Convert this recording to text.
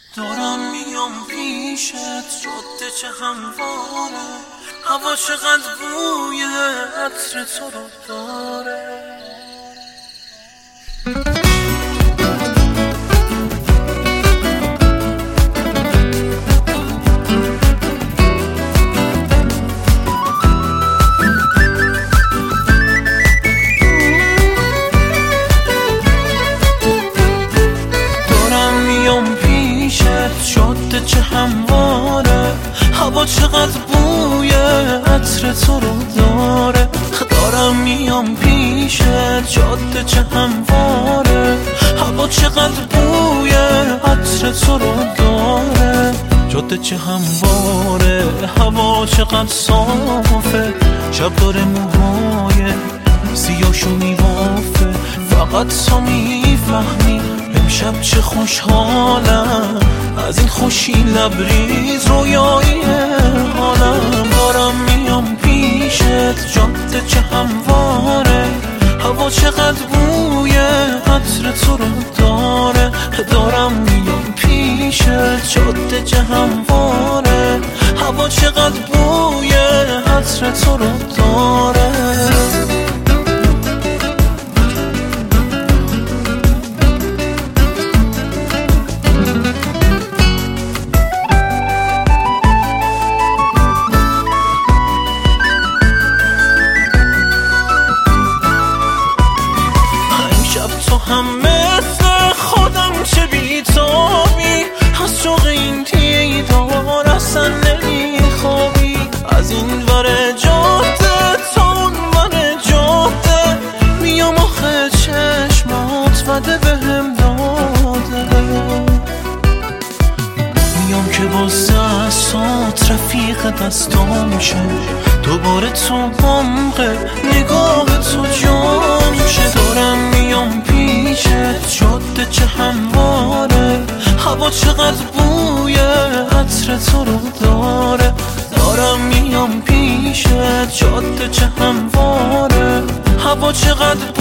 دارم میام پیشت، جاده چه همواره، هوا چقدر بوی عطر تو رو داره. جاده چه همواره، هوا چقدر بوی عطر تو رو داره. دارم میام پیشت، جاده چه همواره، هوا چقدر بوی عطر تو رو داره. جاده چه همواره، هوا چقدر صافه، شب داره موهای سیاهشو میبافه. فقط تو میفهمی امشب چه خوشحالم، از این خوشی لبریز رویایی حالم. دارم میام پیشت، جاده چه همواره، هوا چقدر بوی عطر تو رو داره. دارم میام پیشت، جاده چه همواره، هوا چقدر بوی عطر تو رو داره. هم مثل خودم چه بیتابی، از شوق این دیدار اصلا نمیخوابی. از این ور جاده تا اون ور جاده میام آخه چشمات وده بهم داده. میام که با دستات رفیق دستام شه، دوباره تو عمق نگاه تو جام شه. دارم میام پیشت، جاده چه همواره، هوا چقدر بوی عطر تو رو داره. دارم میام پیشت، جاده چه همواره، هوا چقدر